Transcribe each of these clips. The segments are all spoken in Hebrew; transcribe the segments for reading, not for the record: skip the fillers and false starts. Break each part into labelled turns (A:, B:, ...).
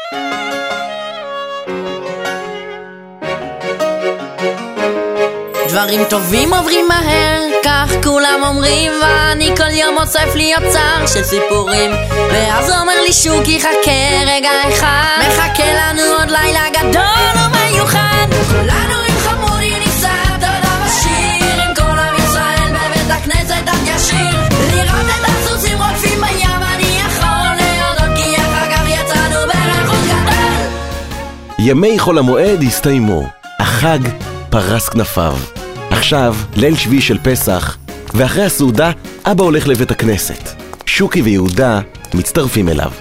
A: דברים טובים עוברים מהר, כך כולם אומרים, ואני כל יום אוסף לי אוצר של סיפורים. ואז אומר לי שוקי חכה רגע אחד, מחכה לנו עוד לילה גדול ומיוחד. כולנו עם חמודי ניסע תודה בשיר, עם כל עם ישראל בבית הכנסת עד ישיר, לראות את הסוסים רודפים בים. אני יכול להודות כי אחר כך יצאנו ברכות גדול.
B: ימי חול המועד הסתיימו, החג פרס כנפיו. עכשיו ליל שביעי של פסח, ואחרי הסעודה אבא הולך לבית הכנסת. שוקי ויהודה מצטרפים אליו.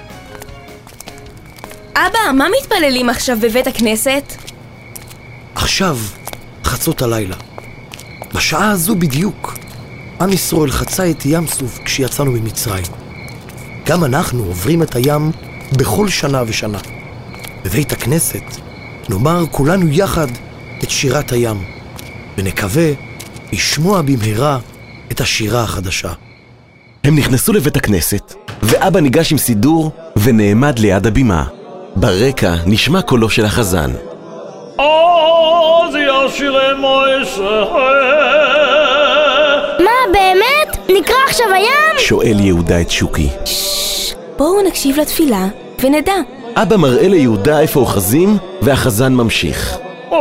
C: אבא, מה מתפללים עכשיו בבית הכנסת?
D: עכשיו חצות הלילה. בשעה הזו בדיוק עם ישראל חצה את ים סוף כשיצאנו ממצרים. גם אנחנו עוברים את הים בכל שנה ושנה. בבית הכנסת נאמר כולנו יחד את שירת הים, ונקווה לשמוע במהרה את השירה החדשה.
B: הם נכנסו לבית הכנסת, ואבא ניגש עם סידור ונעמד ליד הבימה. ברקע נשמע קולו של החזן.
E: אז ישירנו ישראל.
F: מה, באמת? נקרא עכשיו הים?
B: שואל יהודה את שוקי.
C: בואו נקשיב לתפילה ונדע.
B: אבא מראה ליהודה איפה אוחזים, והחזן ממשיך.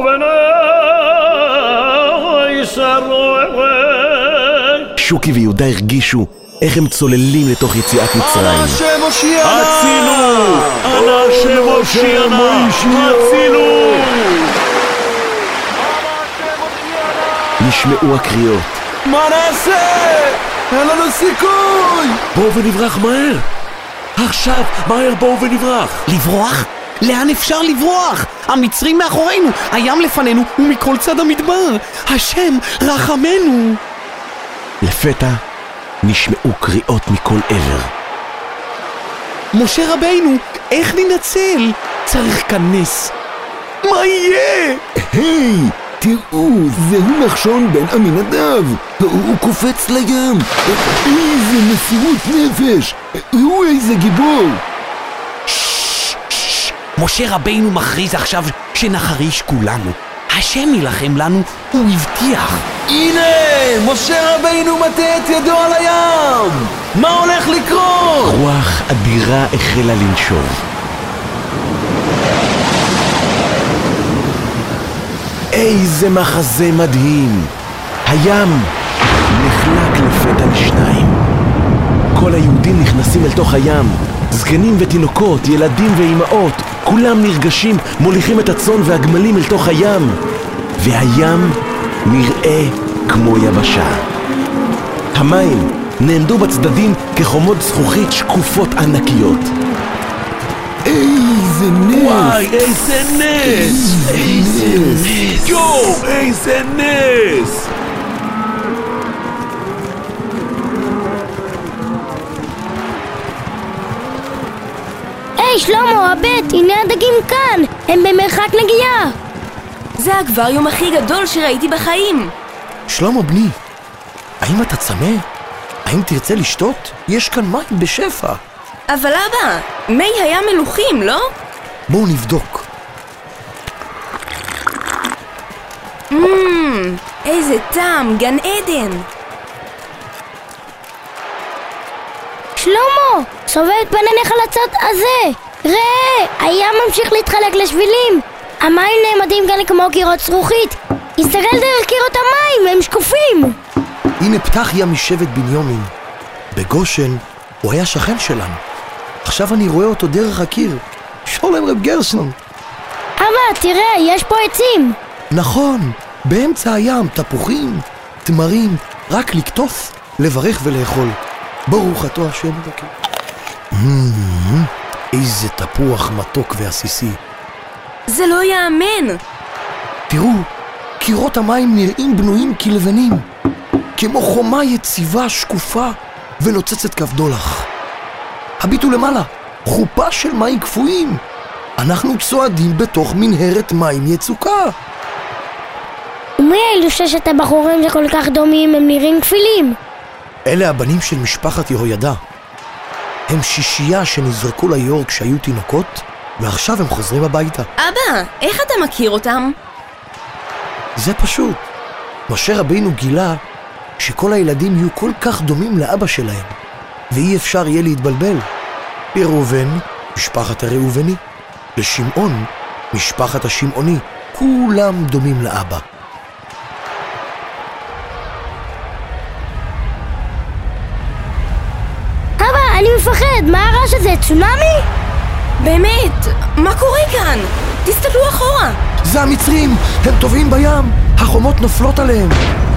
B: שוקי ויהודה הרגישו איך הם צוללים לתוך יציאת מצרים.
E: הצילו! אנא שמושיענה! הצילו!
B: נשמעו הקריאות.
D: מה נעשה? אין לנו סיכוי!
G: בואו ונברח מהר! עכשיו, מהר בואו ונברח!
H: לברוח? לאן אפשר לברוח? המצרים מאחורינו, הים לפנינו ומכל צד המדבר. השם רחמנו.
B: לפתע נשמעו קריאות מכל עבר.
H: משה רבינו, איך ננצל? צריך כנס. מה יהיה?
I: היי, תראו, זהו נחשון בן עמינדב. הוא קופץ לים. איזה מסירות נפש. הוא איזה גיבור.
H: משה רבינו מכריז עכשיו שנחריש כולנו. השם ילחם לנו, הוא הבטיח.
I: הנה, משה רבינו מטה את ידו על הים. מה הולך לקרות?
B: רוח אדירה החלה לנשוב. איזה מחזה מדהים. הים נחלק לפתע לשניים. כל היהודים נכנסים אל תוך הים. זקנים ותינוקות, ילדים ואימהות, כולם נרגשים, מוליכים את הצאן והגמלים אל תוך הים. והים נראה כמו יבשה. המים נעמדו בצדדים כחומות זכוכית שקופות ענקיות.
I: איזה נס!
G: וואי, איזה נס! איזה נס! יו, איזה נס!
F: היי שלמה, הבט, הנה הדגים כאן, הם במרחק נגיעה.
C: זה האקווריום הכי גדול שראיתי בחיים.
D: שלמה בני, האם אתה צמא? האם תרצה לשתות? יש כאן מים בשפע.
C: אבל אבא, מי הים מלוכים, לא?
D: בואו נבדוק.
C: איזה טעם, גן עדן.
F: שלמה, סובב את פניך לצד הזה. ראה, הים ממשיך להתחלק לשבילים. המים נעמדים כאן כמו קירות זכוכית. הסתכל דרך קירות המים, הם שקופים.
D: הנה פתחיה משבט בנימין. בגושן הוא היה שכן שלנו. עכשיו אני רואה אותו דרך הקיר. שולם רב גרשון.
F: אבא, תראה, יש פה עצים.
D: נכון, באמצע הים, תפוחים, תמרים, רק לקטוף, לברך ולאכול. ברוך אתה השם אלוקים. איזה תפוח מתוק ועסיסי.
C: זה לא יאמן.
D: תראו, קירות המים נראים בנויים כלבנים, כמו חומה יציבה שקופה ונוצצת כבדולח. הביטו למעלה, חופה של מים קפואים. אנחנו צועדים בתוך מנהרת מים יצוקה.
F: ומי אלו ששת הבחורים שכל כך דומים, הם נראים כפילים?
D: אלה הבנים של משפחת יהוידע. הם שישייה שנזרקו ליאור כשהיו תינוקות ועכשיו הם חוזרים הביתה.
C: אבא, איך אתה מכיר אותם?
D: זה פשוט. משה רבינו גילה שכל הילדים יהיו כל כך דומים לאבא שלהם, ואי אפשר יהיה להתבלבל. לראובן, משפחת הראובני, לשמעון, משפחת השמעוני, כולם דומים לאבא.
F: אבא, אני מפחד, מה הרעש הזה? צונאמי?
C: באמת, מה קורה כאן? תסתכלו אחורה.
D: זה המצרים, הם טובעים בים, החומות נופלות עליהם.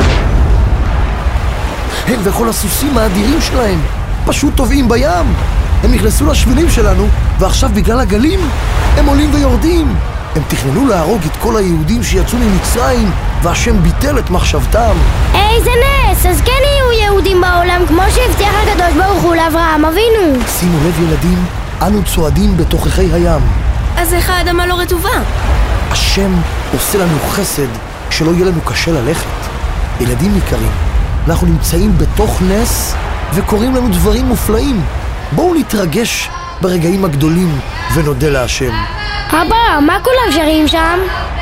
D: הם וכל הסוסים האדירים שלהם פשוט טובעים בים. הם נכנסו לשבילים שלנו, ועכשיו בגלל הגלים הם עולים ויורדים. הם תכננו להרוג את כל היהודים שיצאו ממצרים, והשם ביטל את מחשבתם.
F: איזה נס! אז כן יהיו יהודים בעולם כמו שהבטיח הקדוש ברוך הוא לאברהם אבינו.
D: שימו לב ילדים, אנו צועדים בתוככי הים.
C: אז איך האדמה לא רטובה?
D: השם עושה לנו חסד שלא יהיה לנו קשה ללכת. ילדים יקרים, אנחנו נמצאים בתוך נס וקוראים לנו דברים מופלאים. בואו נתרגש ברגעים הגדולים ונודה להשם.
F: אבא, מה כולם שרים שם?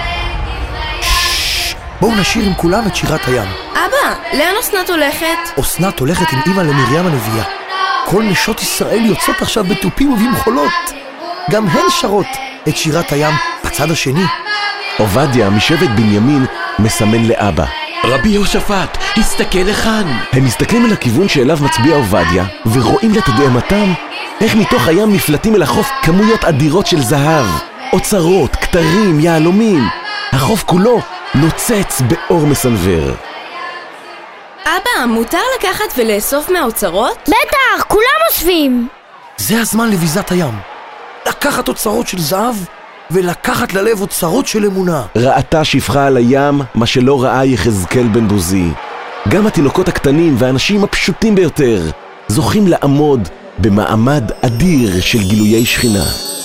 D: בואו נשיר עם כולם את שירת הים.
C: אבא, לאן אסנת הולכת?
D: אסנת הולכת עם אמא למרים הנביאה. כל נשות ישראל יוצאות עכשיו בתופים ובמחולות. גם הן שרות את שירת הים בצד השני.
B: עובדיה משבט בנימין מסמן לאבא.
G: רבי יהושפט, הסתכל לכאן.
B: הם מסתכלים אל הכיוון שאליו מצביע עובדיה, ורואים לתדהמתם איך מתוך הים נפלטים אל החוף כמויות אדירות של זהב, אוצרות, כתרים, יהלומים. החוף כולו נוצץ באור מסנוור.
C: אבא, מותר לקחת ולאסוף מהאוצרות?
F: בטח, כולם אוספים.
D: זה הזמן לביזת הים. לקחת אוצרות של זהב ולקחת ללב אוצרות של אמונה.
B: ראתה שפחה על הים מה שלא ראה יחזקאל בן בוזי. גם התינוקות הקטנים והאנשים הפשוטים ביותר זוכים לעמוד במעמד אדיר של גילויי שכינה.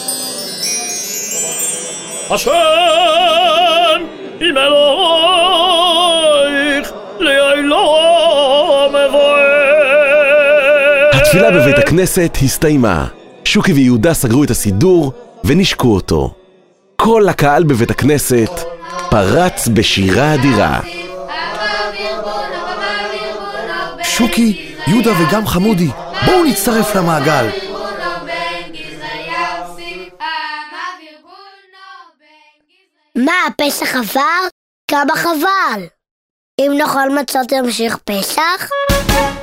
E: השם עם אלוהיך לילה מבואך.
B: התפילה בבית הכנסת הסתיימה. שוקי ויהודה סגרו את הסידור ונשקו אותו. כל הקהל בבית הכנסת פרץ בשירה אדירה.
D: שוקי, יהודה וגם חמודי, בואו נצטרף למעגל.
F: מה, הפסח עבר? כמה חבל. אם נאכל מצות ימשיך פסח?